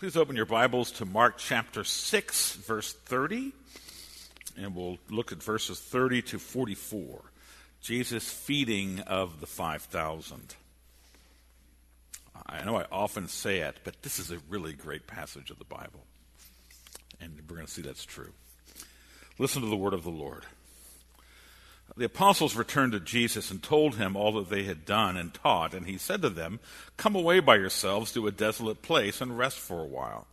Please open your Bibles to Mark chapter 6, verse 30, and we'll look at verses 30 to 44. Jesus' feeding of the 5,000. I know I often say it, but this is a really great passage of the Bible, and we're going to see that's true. Listen to the word of the Lord. The apostles returned to Jesus and told him all that they had done and taught, and he said to them, "Come away by yourselves to a desolate place and rest for a while."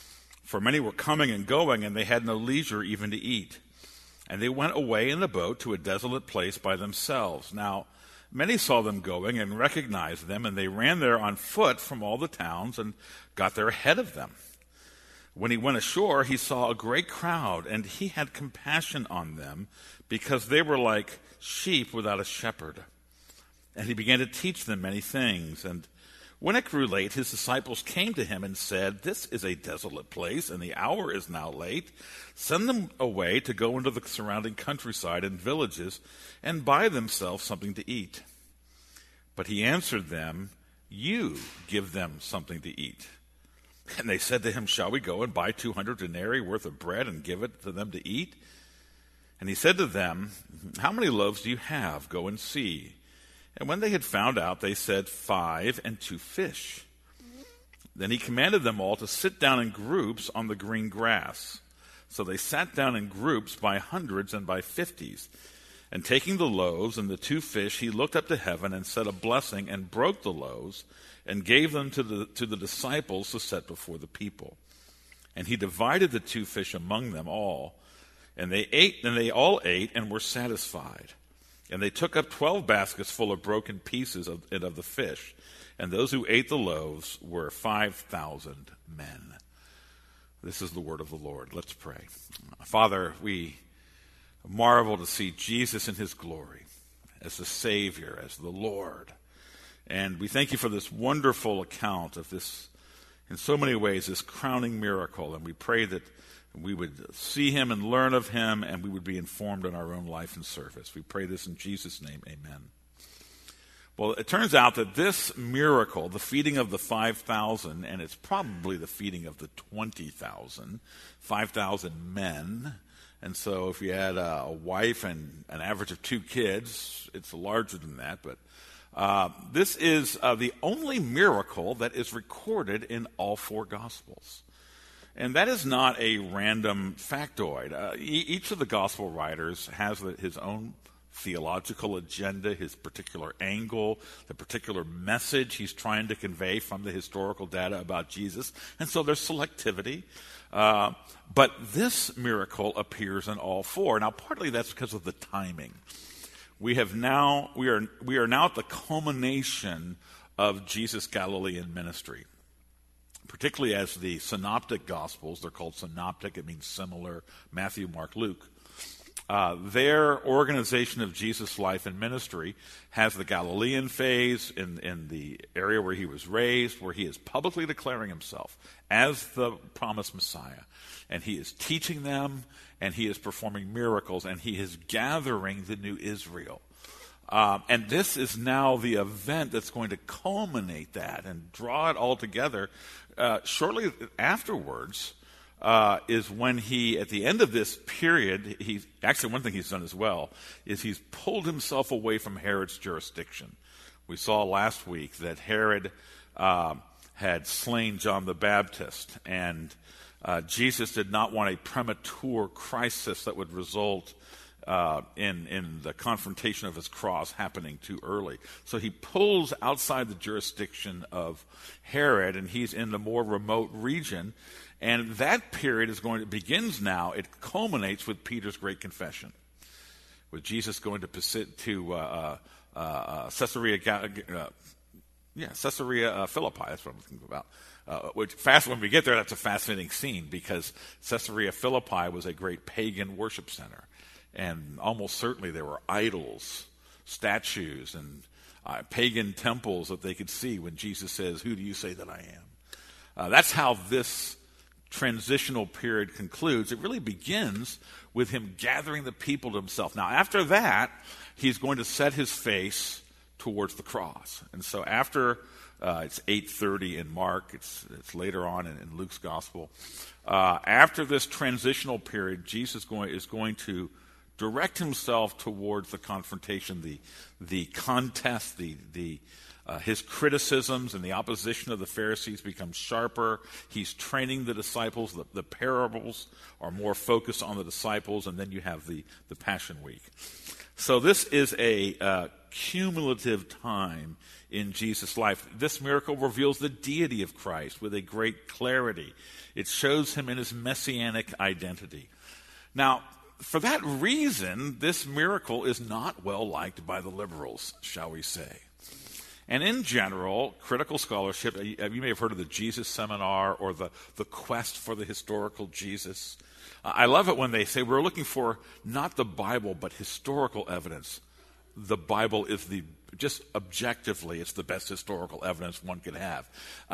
For many were coming and going, and they had no leisure even to eat. And they went away in the boat to a desolate place by themselves. Now many saw them going and recognized them, and they ran there on foot from all the towns and got there ahead of them. When he went ashore, he saw a great crowd, and he had compassion on them, because they were like sheep without a shepherd. And he began to teach them many things. And when it grew late, his disciples came to him and said, "This is a desolate place, and the hour is now late. Send them away to go into the surrounding countryside and villages and buy themselves something to eat." But he answered them, "You give them something to eat." And they said to him, "Shall we go and buy 200 denarii worth of bread and give it to them to eat?" And he said to them, "How many loaves do you have? Go and see." And when they had found out, they said, 5 and 2 fish. Then he commanded them all to sit down in groups on the green grass. So they sat down in groups by hundreds and by 50s. And taking the loaves and the 2 fish, he looked up to heaven and said a blessing and broke the loaves and gave them to the disciples to set before the people. And he divided the 2 fish among them all. And they all ate and were satisfied. And they took up 12 baskets full of broken pieces of the fish. And those who ate the loaves were 5,000 men. This is the word of the Lord. Let's pray. Father, we marvel to see Jesus in his glory as the Savior, as the Lord. And we thank you for this wonderful account of this, in so many ways, this crowning miracle. And we pray that we would see him and learn of him, and we would be informed in our own life and service. We pray this in Jesus' name, amen. Well, it turns out that this miracle, the feeding of the 5,000, and it's probably the feeding of the 20,000, 5,000 men. And so if you had a wife and an average of 2 kids, it's larger than that. But this is the only miracle that is recorded in all 4 Gospels. And that is not a random factoid. Each of the gospel writers has his own theological agenda, his particular angle, the particular message he's trying to convey from the historical data about Jesus. And so there's selectivity. But this miracle appears in all 4. Now, partly that's because of the timing. We are now at the culmination of Jesus' Galilean ministry. Particularly as the synoptic gospels, they're called synoptic, it means similar, Matthew, Mark, Luke. Their organization of Jesus' life and ministry has the Galilean phase in the area where he was raised, where he is publicly declaring himself as the promised Messiah. And he is teaching them, and he is performing miracles, and he is gathering the new Israel. And this is now the event that's going to culminate that and draw it all together. Shortly afterwards is when he, at the end of this period, actually one thing he's done as well is he's pulled himself away from Herod's jurisdiction. We saw last week that Herod had slain John the Baptist, and Jesus did not want a premature crisis that would result in the confrontation of his cross happening too early. So he pulls outside the jurisdiction of Herod, and he's in the more remote region. And that period begins now. It culminates with Peter's great confession, with Jesus going to Caesarea Philippi. That's what I'm thinking about. When we get there, that's a fascinating scene, because Caesarea Philippi was a great pagan worship center. And almost certainly there were idols, statues, and pagan temples that they could see when Jesus says, "Who do you say that I am?" That's how this transitional period concludes. It really begins with him gathering the people to himself. Now, after that, he's going to set his face towards the cross. And so after It's 8:30 in Mark. It's later on in Luke's gospel. After this transitional period, Jesus is going to direct himself towards the confrontation, the contest, his criticisms and the opposition of the Pharisees become sharper. He's training the disciples. The parables are more focused on the disciples, and then you have the Passion Week. So this is a cumulative time in Jesus' life. This miracle reveals the deity of Christ with a great clarity. It shows him in his messianic identity. Now, for that reason, this miracle is not well liked by the liberals, shall we say. And in general, critical scholarship, you may have heard of the Jesus Seminar or the quest for the historical Jesus. I love it when they say we're looking for not the Bible, but historical evidence. The Bible is just objectively, it's the best historical evidence one could have.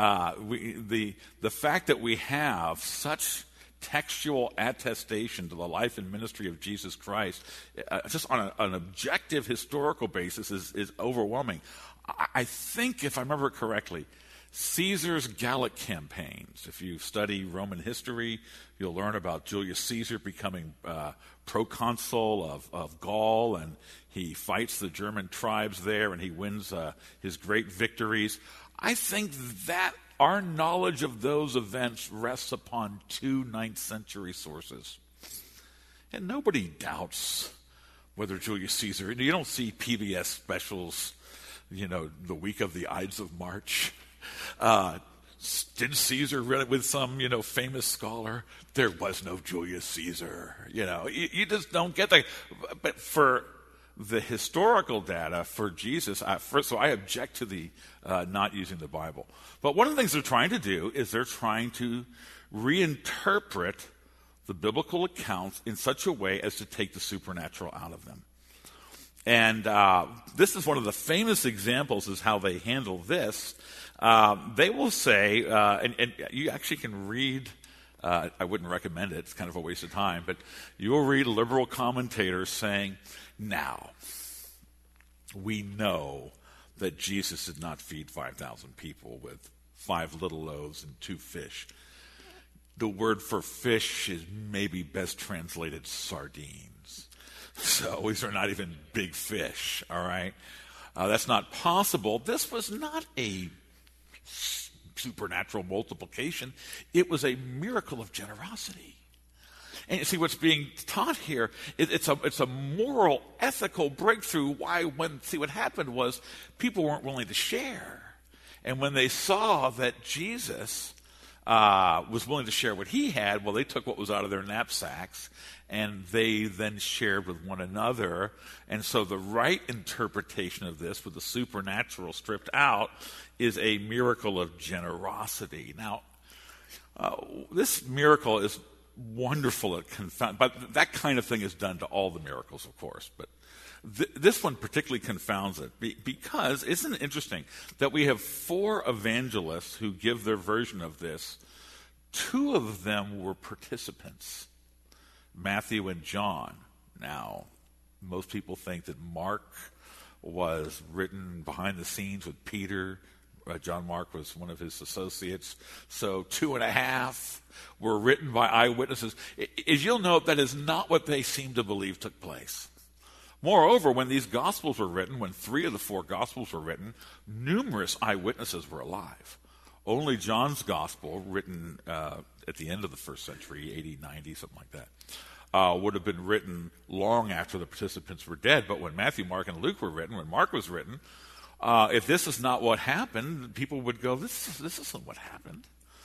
The fact that we have such textual attestation to the life and ministry of Jesus Christ, just on an objective historical basis, is overwhelming. I think, if I remember correctly, Caesar's Gallic campaigns, if you study Roman history, you'll learn about Julius Caesar becoming proconsul of Gaul, and he fights the German tribes there, and he wins his great victories. I think that our knowledge of those events rests upon 2 9th century sources. And nobody doubts whether Julius Caesar, you don't see PBS specials, the week of the Ides of March. Did Caesar read it with some, famous scholar? There was no Julius Caesar. You just don't get that. But for the historical data for Jesus, so I object to the not using the Bible. But one of the things they're trying to do is they're trying to reinterpret the biblical accounts in such a way as to take the supernatural out of them. And this is one of the famous examples is how they handle this. They will say, and you actually can read, I wouldn't recommend it, it's kind of a waste of time, but you will read liberal commentators saying, now, we know that Jesus did not feed 5,000 people with 5 little loaves and 2 fish. The word for fish is maybe best translated sardines. So these are not even big fish, all right? That's not possible. This was not a supernatural multiplication. It was a miracle of generosity. And you see, what's being taught here, it's a moral, ethical breakthrough. What happened was people weren't willing to share. And when they saw that Jesus was willing to share what he had, well, they took what was out of their knapsacks, and they then shared with one another. And so the right interpretation of this, with the supernatural stripped out, is a miracle of generosity. Now, this miracle is wonderful at confound, but that kind of thing is done to all the miracles, of course. But this one particularly confounds it because isn't it interesting that we have 4 evangelists who give their version of this? 2 of them were participants, Matthew and John. Now, most people think that Mark was written behind the scenes with Peter. John Mark was one of his associates. So 2.5 were written by eyewitnesses. As you'll note, that is not what they seem to believe took place. Moreover, when these Gospels were written, when 3 of the 4 Gospels were written, numerous eyewitnesses were alive. Only John's Gospel, written at the end of the 1st century, 80, 90, something like that, would have been written long after the participants were dead. But when Matthew, Mark, and Luke were written, when Mark was written, if this is not what happened, people would go, this isn't what happened.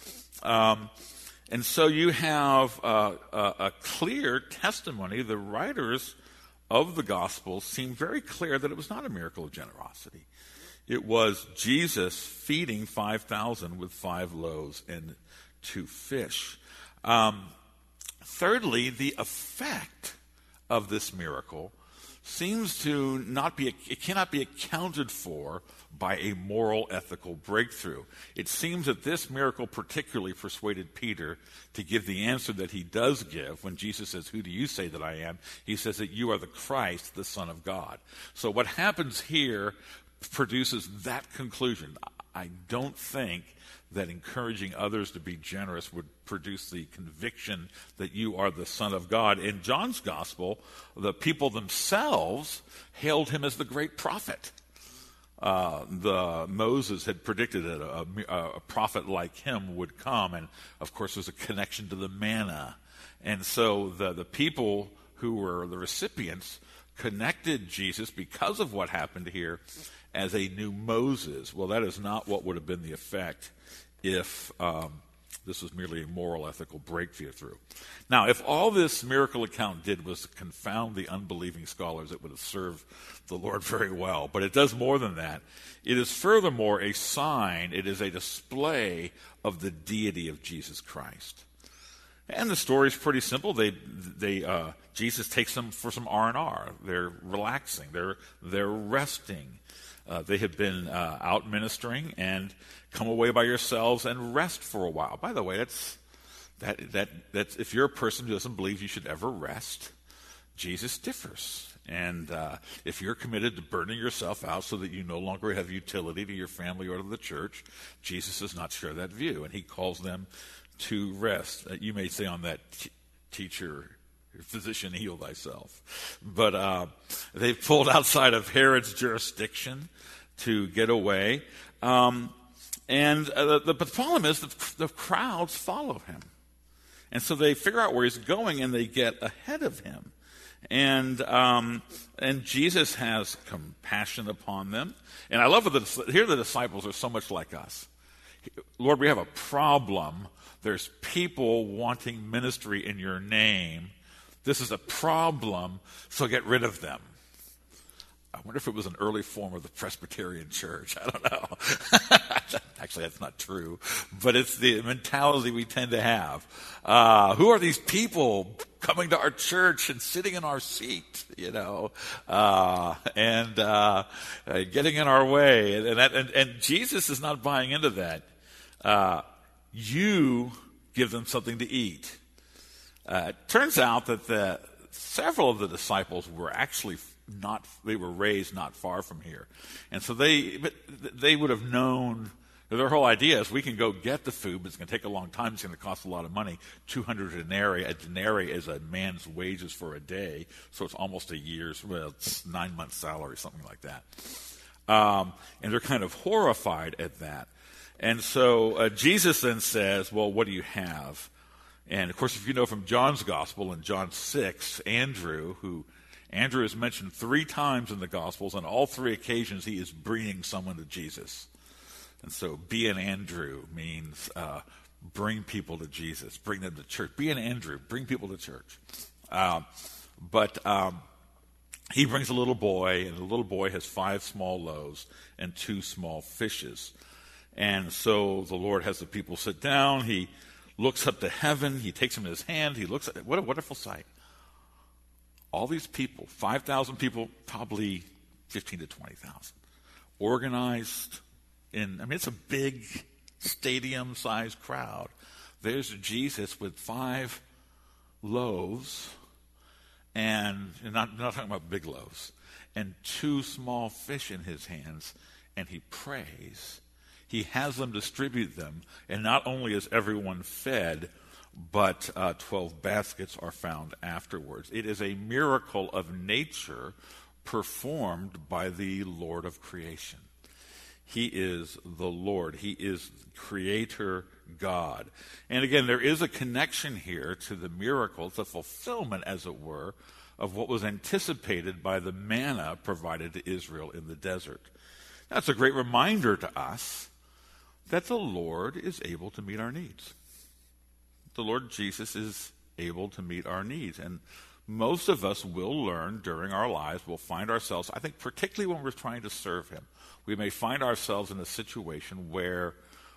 And so you have a clear testimony. The writers of the Gospels seem very clear that it was not a miracle of generosity. It was Jesus feeding 5,000 with 5 loaves and 2 fish. Thirdly, the effect of this miracle seems to it cannot be accounted for by a moral, ethical breakthrough. It seems that this miracle particularly persuaded Peter to give the answer that he does give when Jesus says, "Who do you say that I am?" He says that you are the Christ, the Son of God. So what happens here produces that conclusion. I don't think that encouraging others to be generous would produce the conviction that you are the Son of God. In John's gospel, the people themselves hailed him as the great prophet. Moses had predicted that a prophet like him would come, and of course there's a connection to the manna. And so the people who were the recipients connected Jesus, because of what happened here, as a new Moses. Well, that is not what would have been the effect if this was merely a moral, ethical breakthrough. Now, if all this miracle account did was confound the unbelieving scholars, it would have served the Lord very well. But it does more than that. It is furthermore a sign, it is a display of the deity of Jesus Christ. And the story is pretty simple. Jesus takes them for some R&R. They're relaxing. They're resting. They have been out ministering, and come away by yourselves and rest for a while. By the way, that's if you're a person who doesn't believe you should ever rest, Jesus differs. And if you're committed to burning yourself out so that you no longer have utility to your family or to the church, Jesus does not share that view, and he calls them to rest. You may say on that, teacher, physician, heal thyself. But they've pulled outside of Herod's jurisdiction to get away. But the problem is the crowds follow him. And so they figure out where he's going, and they get ahead of him. And Jesus has compassion upon them. And I love that here the disciples are so much like us. Lord, we have a problem. There's people wanting ministry in your name. This is a problem, so get rid of them. I wonder if it was an early form of the Presbyterian Church. I don't know. Actually, that's not true. But it's the mentality we tend to have. Who are these people coming to our church and sitting in our seat, and getting in our way? And Jesus is not buying into that. You give them something to eat. It turns out that several of the disciples were actually they were raised not far from here. And so they would have known, their whole idea is we can go get the food, but it's going to take a long time, it's going to cost a lot of money. 200 denarii, a denarii is a man's wages for a day, so it's almost a year's, it's 9 months' salary, something like that. And they're kind of horrified at that. And so Jesus then says, well, what do you have? And, of course, if you know from John's Gospel, in John 6, Andrew is mentioned 3 times in the Gospels, and all 3 occasions he is bringing someone to Jesus. And so be an Andrew means bring people to Jesus, bring them to church. Be an Andrew, bring people to church. But he brings a little boy, and the little boy has 5 small loaves and 2 small fishes. And so the Lord has the people sit down. He looks up to heaven. He takes them in his hand. He looks at it. What a wonderful sight. All these people, 5,000 people, probably 15 to 20,000, organized it's a big stadium-sized crowd. There's Jesus with 5 loaves, and not talking about big loaves, and 2 small fish in his hands, and he prays. He has them distribute them, and not only is everyone fed, but 12 baskets are found afterwards. It is a miracle of nature performed by the Lord of creation. He is the Lord. He is Creator God. And again, there is a connection here to the miracle, it's a fulfillment, as it were, of what was anticipated by the manna provided to Israel in the desert. That's a great reminder to us that the Lord is able to meet our needs. The Lord Jesus is able to meet our needs. And most of us will learn during our lives, we'll find ourselves, I think particularly when we're trying to serve him, we may find ourselves in a situation where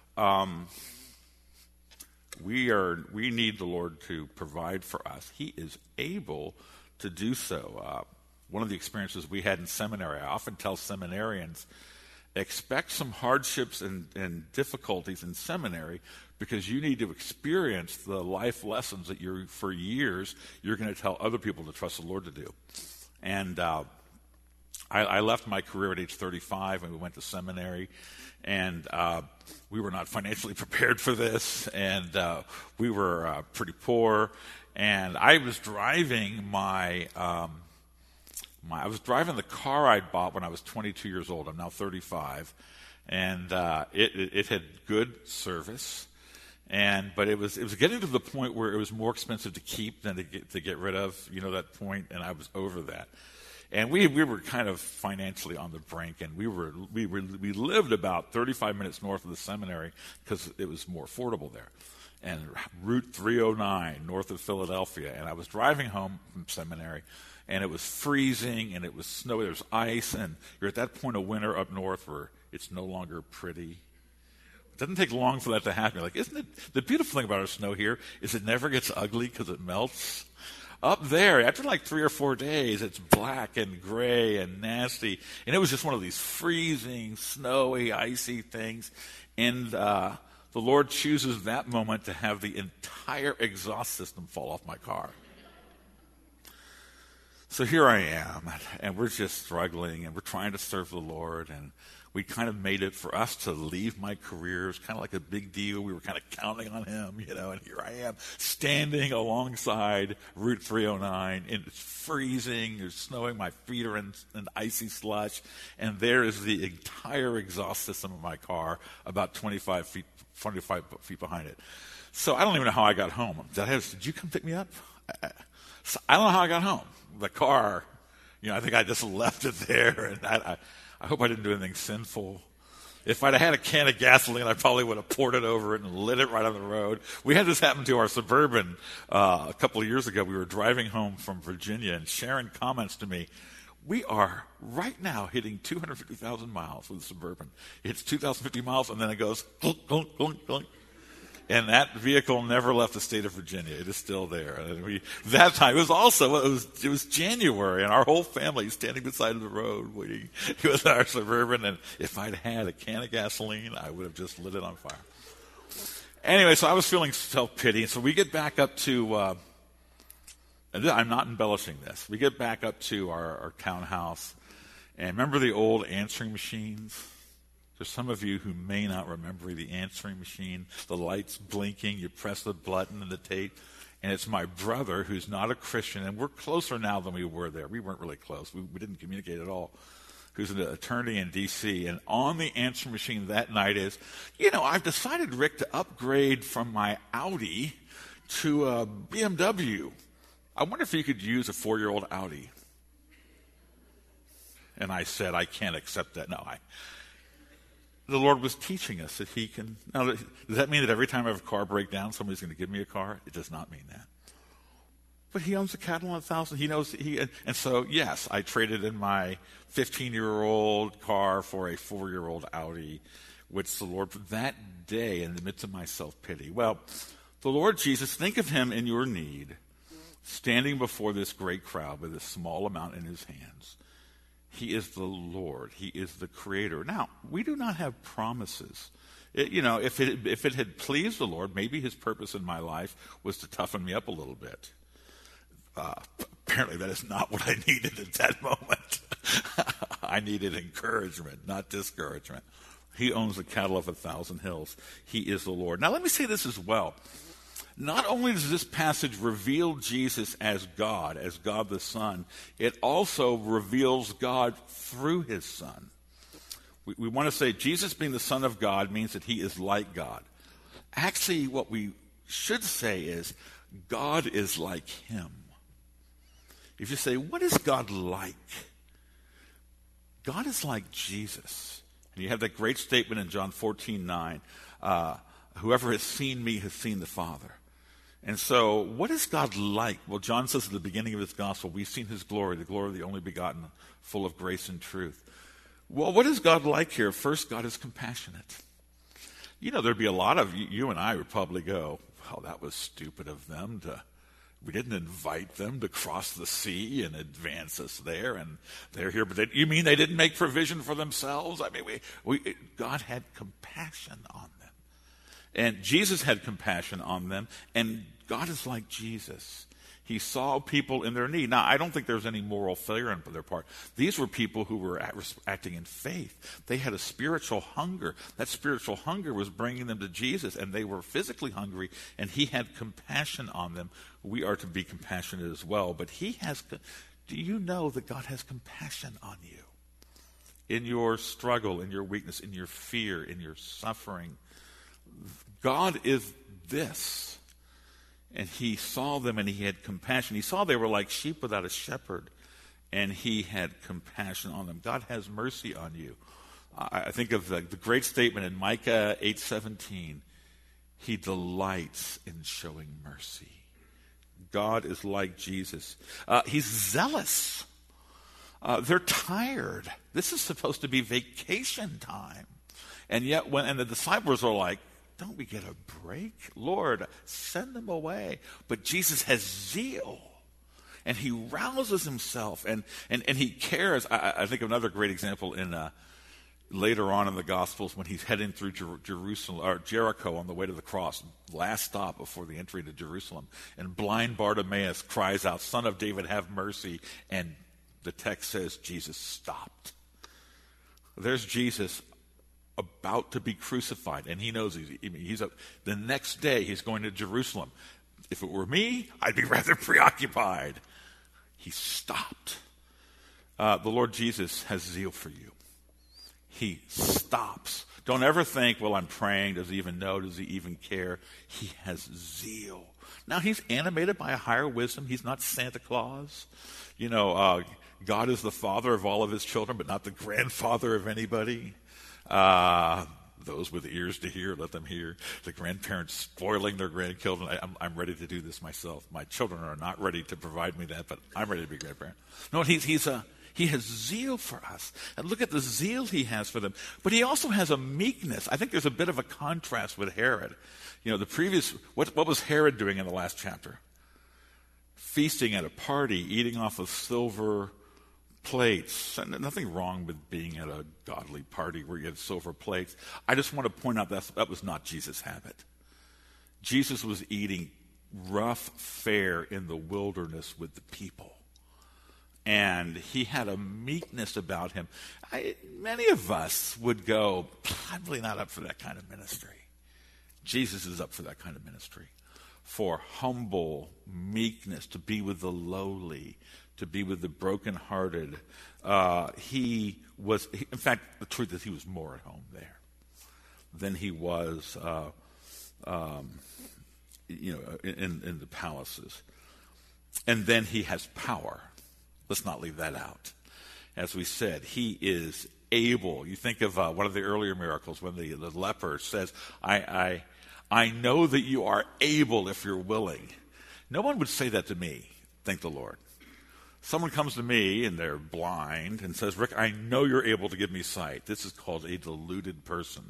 we need the Lord to provide for us. He is able to do so. One of the experiences we had in seminary, I often tell seminarians, expect some hardships and difficulties in seminary because you need to experience the life lessons that for years you're going to tell other people to trust the Lord to do. And I left my career at age 35 and we went to seminary, and we were not financially prepared for this, and we were pretty poor. And I was driving I was driving the car I'd bought when I was 22 years old. I'm now 35, and it had good service. But it was getting to the point where it was more expensive to keep than to get rid of, that point, and I was over that. And we were kind of financially on the brink, and we lived about 35 minutes north of the seminary because it was more affordable there. And Route 309 north of Philadelphia, and I was driving home from seminary, and it was freezing, and it was snowy, there was ice, and you're at that point of winter up north where it's no longer pretty. It doesn't take long for that to happen. You're like, isn't it? The beautiful thing about our snow here is it never gets ugly because it melts. Up there, after like 3 or 4 days, it's black and gray and nasty. And it was just one of these freezing, snowy, icy things. And the Lord chooses that moment to have the entire exhaust system fall off my car. So here I am, and we're just struggling, and we're trying to serve the Lord, and we kind of made it for us to leave my career. It was kind of like a big deal. We were kind of counting on him, and here I am standing alongside Route 309, and it's freezing, it's snowing, my feet are in icy slush, and there is the entire exhaust system of my car about 25 feet behind it. So I don't even know how I got home. Did you come pick me up? So I don't know how I got home. The car, I think I just left it there, and I hope I didn't do anything sinful. If I'd had a can of gasoline, I probably would have poured it over it and lit it right on the road. We had this happen to our Suburban a couple of years ago. We were driving home from Virginia, and Sharon comments to me, we are right now hitting 250,000 miles with the Suburban. It's 2,050 miles, and then it goes, clunk, clunk, clunk, clunk. And that vehicle never left the state of Virginia. It is still there. And that time, it was January, and our whole family standing beside the road waiting with our Suburban. And if I'd had a can of gasoline, I would have just lit it on fire. Anyway, so I was feeling self-pity. So we get back up to, and I'm not embellishing this, we get back up to our townhouse. And remember the old answering machines? There's some of you who may not remember the answering machine, the lights blinking, you press the button and the tape, and it's my brother who's not a Christian, and we're closer now than we were there. We weren't really close. We didn't communicate at all. Who's an attorney in D.C., and on the answering machine that night is, I've decided, Rick, to upgrade from my Audi to a BMW. I wonder if you could use a 4-year-old Audi. And I said, I can't accept that. The Lord was teaching us that he can. Now, does that mean that every time I have a car break down, somebody's going to give me a car? It does not mean that. But he owns a cattle on 1,000. He knows. And so, yes, I traded in my 15-year-old car for a 4-year-old Audi, which the Lord, that day, in the midst of my self-pity. Well, the Lord Jesus, think of him in your need, standing before this great crowd with a small amount in his hands. He is the Lord. He is the Creator. Now, we do not have promises. If it had pleased the Lord, maybe his purpose in my life was to toughen me up a little bit. Apparently, that is not what I needed at that moment. I needed encouragement, not discouragement. He owns the cattle of 1,000 hills. He is the Lord. Now, let me say this as well. Not only does this passage reveal Jesus as God the Son, it also reveals God through his Son. We want to say Jesus being the Son of God means that he is like God. Actually, what we should say is God is like him. If you say, what is God like? God is like Jesus. And you have that great statement in John 14:9, whoever has seen me has seen the Father. And so, what is God like? Well, John says at the beginning of his gospel, we've seen his glory, the glory of the only begotten, full of grace and truth. Well, what is God like here? First, God is compassionate. There'd be a lot of you and I would probably go, oh, that was stupid of them. We didn't invite them to cross the sea and advance us there, and they're here. But you mean they didn't make provision for themselves? I mean, God had compassion on them. And Jesus had compassion on them, and God is like Jesus. He saw people in their need. Now, I don't think there was any moral failure on their part. These were people who were acting in faith. They had a spiritual hunger. That spiritual hunger was bringing them to Jesus, and they were physically hungry, and he had compassion on them. We are to be compassionate as well. But do you know that God has compassion on you? In your struggle, in your weakness, in your fear, in your suffering. God is this. And he saw them and he had compassion. He saw they were like sheep without a shepherd, and he had compassion on them. God has mercy on you. I think of the great statement in Micah 8:17. He delights in showing mercy. God is like Jesus. He's zealous. They're tired. This is supposed to be vacation time. And yet and the disciples are like, don't we get a break? Lord, send them away. But Jesus has zeal, and he rouses himself, and he cares. I think of another great example in later on in the Gospels when he's heading through Jerusalem or Jericho on the way to the cross, last stop before the entry to Jerusalem. And blind Bartimaeus cries out, "Son of David, have mercy." And the text says Jesus stopped. There's Jesus about to be crucified, and he knows the next day he's going to Jerusalem. If it were me, I'd be rather preoccupied. He stopped. The Lord Jesus has zeal for you. He stops. Don't ever think, well, I'm praying. Does he even know? Does he even care? He has zeal. Now, he's animated by a higher wisdom. He's not Santa Claus. God is the father of all of his children, but not the grandfather of anybody. Those with ears to hear, let them hear. The grandparents spoiling their grandchildren. I'm ready to do this myself. My children are not ready to provide me that, but I'm ready to be a grandparent. No, he has zeal for us. And look at the zeal he has for them. But he also has a meekness. I think there's a bit of a contrast with Herod. What was Herod doing in the last chapter? Feasting at a party, eating off of silver plates. Nothing wrong with being at a godly party where you have silver plates. I just want to point out that was not Jesus' habit. Jesus was eating rough fare in the wilderness with the people. And he had a meekness about him. Many of us would go, I'm really not up for that kind of ministry. Jesus is up for that kind of ministry. For humble meekness, to be with the lowly, to be with the brokenhearted. In fact, the truth is he was more at home there than he was, in the palaces. And then he has power. Let's not leave that out. As we said, he is able. You think of one of the earlier miracles when the leper says, I know that you are able if you're willing. No one would say that to me, thank the Lord. Someone comes to me and they're blind and says, Rick, I know you're able to give me sight. This is called a deluded person.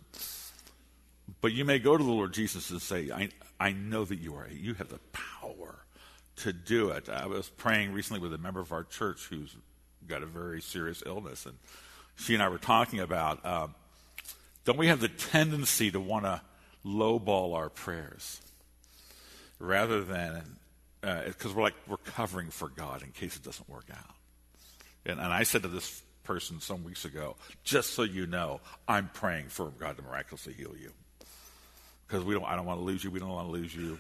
But you may go to the Lord Jesus and say, I know that you have the power to do it. I was praying recently with a member of our church who's got a very serious illness, and she and I were talking about, don't we have the tendency to want to lowball our prayers rather than because we're covering for God in case it doesn't work out. And I said to this person some weeks ago, just so you know, I'm praying for God to miraculously heal you. Because I don't want to lose you. We don't want to lose you.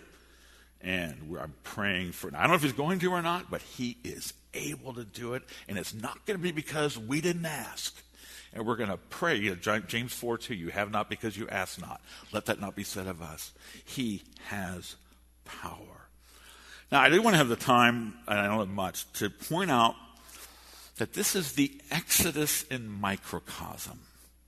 And I'm praying for, I don't know if he's going to or not, but he is able to do it. And it's not going to be because we didn't ask. And we're going to pray. James 4:2, you have not because you ask not. Let that not be said of us. He has power. Now, I do want to have the time, and I don't have much, to point out that this is the Exodus in microcosm.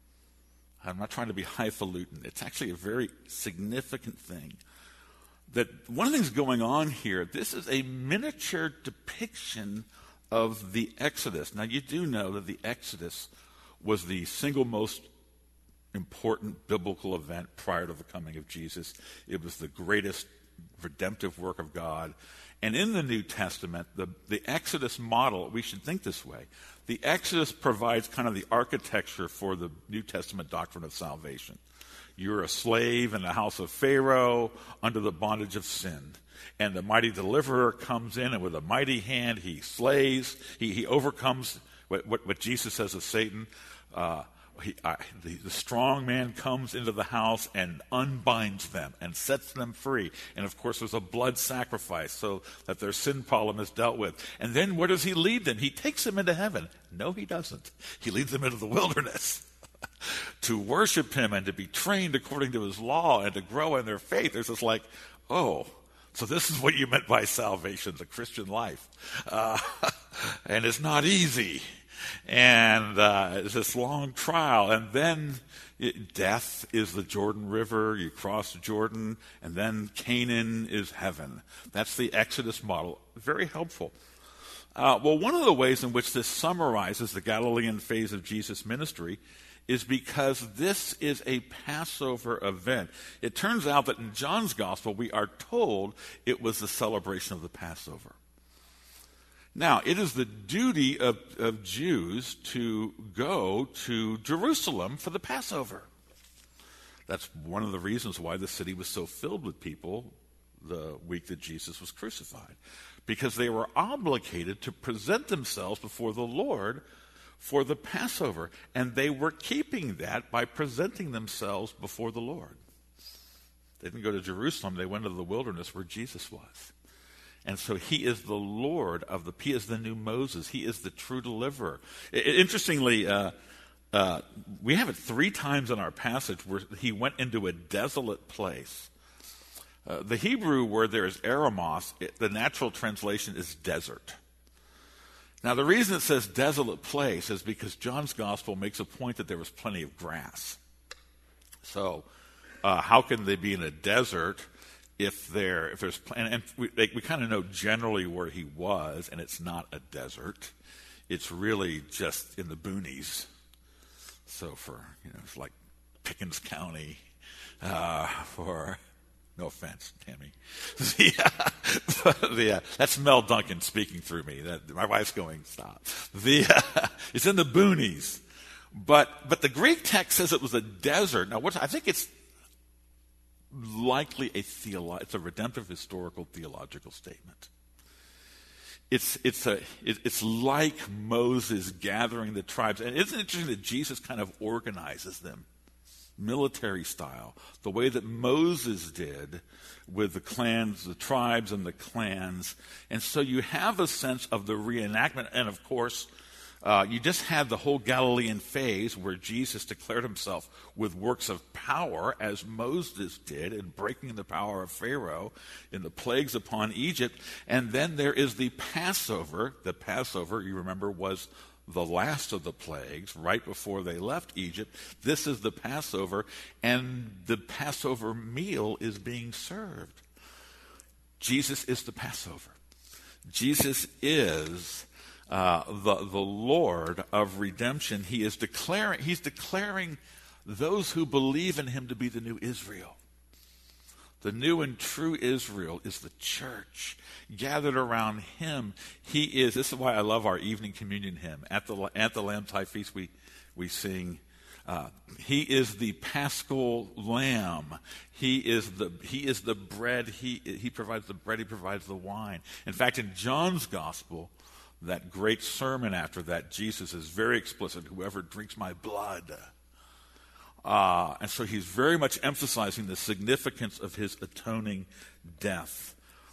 I'm not trying to be highfalutin. It's actually a very significant thing. That one of the things going on here, this is a miniature depiction of the Exodus. Now, you do know that the Exodus was the single most important biblical event prior to the coming of Jesus. It was the greatest redemptive work of God. And in the New Testament, the Exodus model, we should think this way. The Exodus provides kind of the architecture for the New Testament doctrine of salvation. You're a slave in the house of Pharaoh under the bondage of sin. And the mighty deliverer comes in, and with a mighty hand he slays, he overcomes what Jesus says of Satan. The strong man comes into the house and unbinds them and sets them free. And of course there's a blood sacrifice so that their sin problem is dealt with. And then where does he lead them? He takes them into heaven. No, he doesn't. He leads them into the wilderness to worship him and to be trained according to his law and to grow in their faith. There's this like, oh, so this is what you meant by salvation, the Christian life. And it's not easy. And it's this long trial. And then death is the Jordan River. You cross Jordan. And then Canaan is heaven. That's the Exodus model. Very helpful. Well, one of the ways in which this summarizes the Galilean phase of Jesus' ministry is because this is a Passover event. It turns out that in John's Gospel, we are told it was the celebration of the Passover. Now, it is the duty of Jews to go to Jerusalem for the Passover. That's one of the reasons why the city was so filled with people the week that Jesus was crucified, because they were obligated to present themselves before the Lord for the Passover, and they were keeping that by presenting themselves before the Lord. They didn't go to Jerusalem, they went to the wilderness where Jesus was. And so he is the Lord he is the new Moses. He is the true deliverer. Interestingly, we have it 3 times in our passage where he went into a desolate place. The Hebrew word there is eremos. The natural translation is desert. Now, the reason it says desolate place is because John's gospel makes a point that there was plenty of grass. So, how can they be in a desert if there's and we kind of know generally where he was, and it's not a desert. It's really just in the boonies. So it's like Pickens County, for no offense, Tammy. That's Mel Duncan speaking through me. My wife's going, stop. It's in the boonies. But the Greek text says it was a desert. Now, I think it's likely it's a redemptive historical theological statement. It's like Moses gathering the tribes. And isn't it interesting that Jesus kind of organizes them? Military style, the way that Moses did with the clans, the tribes and the clans. And so you have a sense of the reenactment. And of course, you just had the whole Galilean phase where Jesus declared himself with works of power, as Moses did in breaking the power of Pharaoh in the plagues upon Egypt. And then there is the Passover. The Passover, you remember, was the last of the plagues right before they left Egypt. This is the Passover, and the Passover meal is being served. Jesus is the Passover. Jesus is the Lord of redemption. He's declaring those who believe in him to be the new Israel. The new and true Israel is the church gathered around him. This is why I love our evening communion hymn. At the Lamb's High Feast we sing, he is the Paschal Lamb. He is the bread. He provides the bread. He provides the wine. In fact, in John's Gospel, that great sermon after that, Jesus is very explicit. Whoever drinks my blood. And so he's very much emphasizing the significance of his atoning death.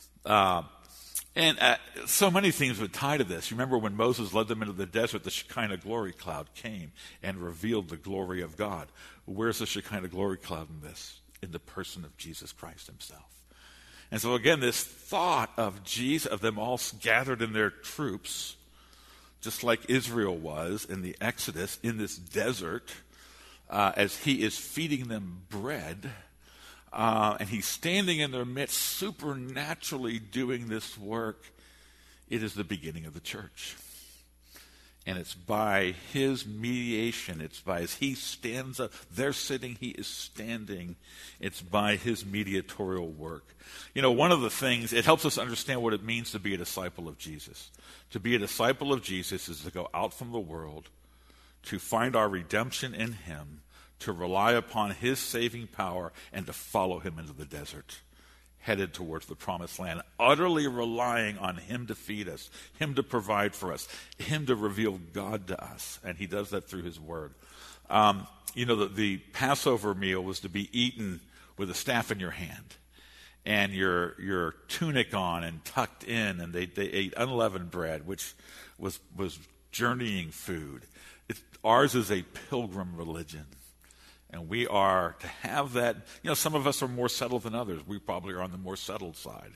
And so many things would tie to this. You remember when Moses led them into the desert, the Shekinah glory cloud came and revealed the glory of God. Where's the Shekinah glory cloud in this? In the person of Jesus Christ himself. And so again, this thought of Jesus, of them all gathered in their troops, just like Israel was in the Exodus, in this desert, as he is feeding them bread, and he's standing in their midst, supernaturally doing this work. It is the beginning of the church. And it's by his mediation, it's by as he stands up, they're sitting, he is standing. It's by his mediatorial work. One of the things, it helps us understand what it means to be a disciple of Jesus. To be a disciple of Jesus is to go out from the world, to find our redemption in him, to rely upon his saving power, and to follow him into the desert. headed towards the promised land, utterly relying on him to feed us, him to provide for us, him to reveal God to us. And he does that through his word. The Passover meal was to be eaten with a staff in your hand and your tunic on and tucked in, and they ate unleavened bread, which was journeying food. Ours is a pilgrim religion. And we are to have that. Some of us are more settled than others. We probably are on the more settled side.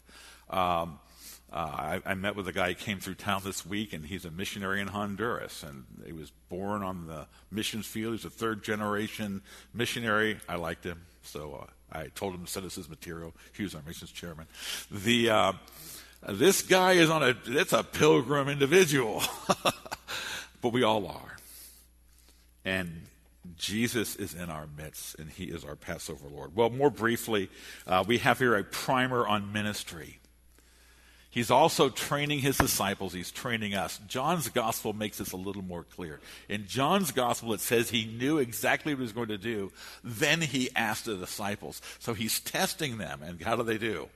I met with a guy who came through town this week, and he's a missionary in Honduras. And he was born on the missions field. He's a third-generation missionary. I liked him, so I told him to send us his material. He was our missions chairman. This guy is it's a pilgrim individual. But we all are. And Jesus is in our midst, and he is our Passover Lord. Well, more briefly, we have here a primer on ministry. He's also training his disciples. He's training us. John's gospel makes this a little more clear. In John's gospel, it says he knew exactly what he was going to do. Then he asked the disciples. So he's testing them. And how do they do?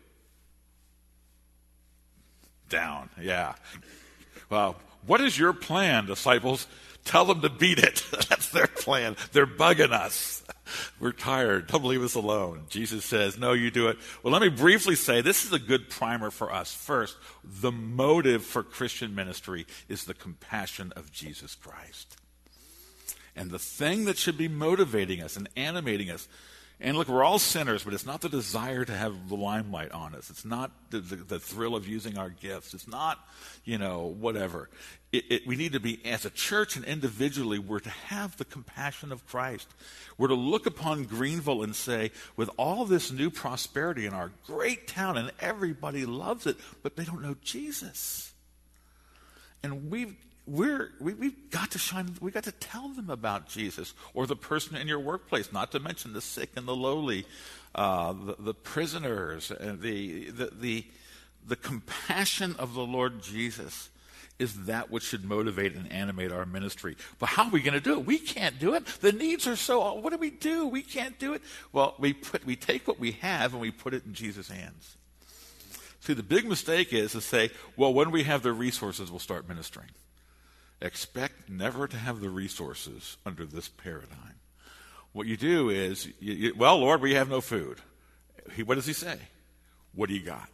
Down, yeah. Well, what is your plan, disciples? Tell them to beat it. That's their plan. They're bugging us. We're tired. Don't leave us alone. Jesus says, no, you do it. Well, let me briefly say this is a good primer for us. First, the motive for Christian ministry is the compassion of Jesus Christ. And the thing that should be motivating us and animating us, and look, we're all sinners, but it's not the desire to have the limelight on us. It's not the thrill of using our gifts. It's not, whatever. We need to be, as a church and individually, we're to have the compassion of Christ. We're to look upon Greenville and say, with all this new prosperity in our great town, and everybody loves it, but they don't know Jesus. And we've got to shine. We've got to tell them about Jesus, or the person in your workplace. Not to mention the sick and the lowly, the prisoners, and the compassion of the Lord Jesus is that which should motivate and animate our ministry. But how are we going to do it? We can't do it. The needs are so. What do? We can't do it. Well, we take what we have and we put it in Jesus' hands. See, the big mistake is to say, well, when we have the resources, we'll start ministering. Expect never to have the resources under this paradigm. What you do is, well, Lord, we have no food. What does he say? What do you got?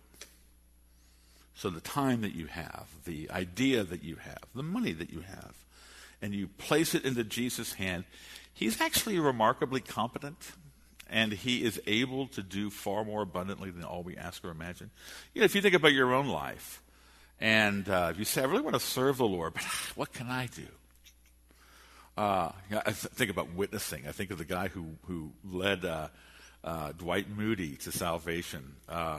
So the time that you have, the idea that you have, the money that you have, and you place it into Jesus' hand, he's actually remarkably competent, and he is able to do far more abundantly than all we ask or imagine. If you think about your own life, and if you say, I really want to serve the Lord, but what can I do? I think about witnessing. I think of the guy who led Dwight Moody to salvation.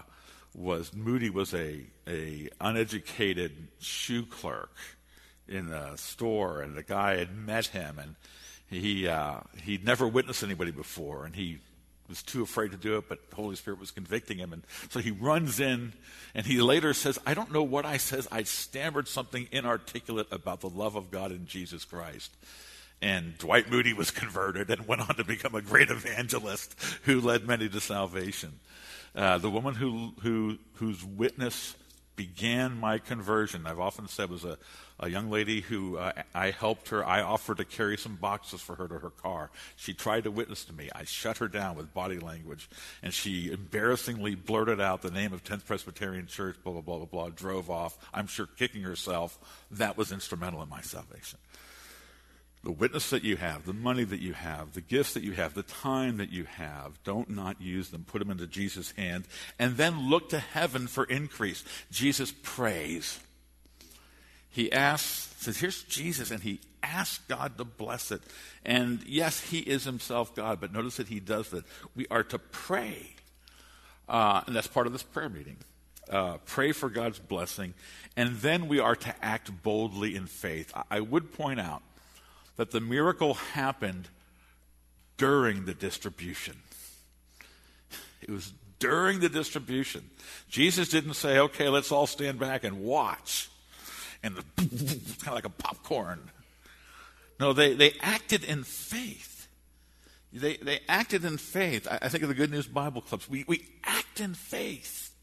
Moody was a uneducated shoe clerk in a store, and the guy had met him, and he'd never witnessed anybody before, and he was too afraid to do it, but the Holy Spirit was convicting him. And so he runs in, and he later says, I don't know what I said. I stammered something inarticulate about the love of God in Jesus Christ. And Dwight Moody was converted and went on to become a great evangelist who led many to salvation. The woman whose witness began my conversion, I've often said, was a young lady who I helped her. I offered to carry some boxes for her to her car. She tried to witness to me. I shut her down with body language, and she embarrassingly blurted out the name of 10th Presbyterian Church, blah, blah, blah, blah, blah, drove off, I'm sure kicking herself. That was instrumental in my salvation. The witness that you have, the money that you have, the gifts that you have, the time that you have, don't not use them. Put them into Jesus' hand, and then look to heaven for increase. Jesus prays. He says, here's Jesus, and he asks God to bless it. And yes, he is himself God, but notice that he does that. We are to pray, and that's part of this prayer meeting. Pray for God's blessing, and then we are to act boldly in faith. I would point out that the miracle happened during the distribution. It was during the distribution. Jesus didn't say, okay, let's all stand back and watch. And kind of like a popcorn. No, they acted in faith. They acted in faith. I think of the Good News Bible Clubs. We act in faith.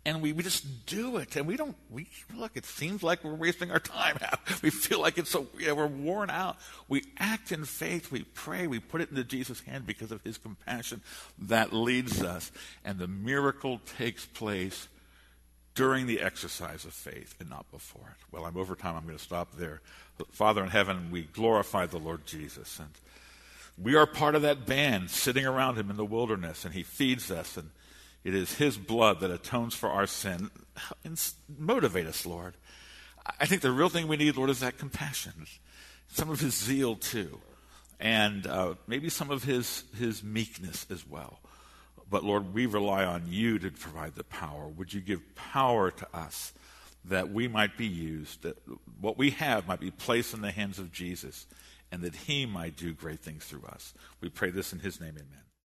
And we just do it. And look, it seems like we're wasting our time. We feel like we're worn out. We act in faith. We pray. We put it into Jesus' hand because of his compassion that leads us. And the miracle takes place during the exercise of faith and not before it. Well, I'm over time. I'm going to stop there. Father in heaven, we glorify the Lord Jesus. And we are part of that band sitting around him in the wilderness, and he feeds us, and it is his blood that atones for our sin. And motivate us, Lord. I think the real thing we need, Lord, is that compassion. Some of his zeal, too. And maybe some of his meekness as well. But, Lord, we rely on you to provide the power. Would you give power to us that we might be used, that what we have might be placed in the hands of Jesus, and that he might do great things through us. We pray this in his name, amen.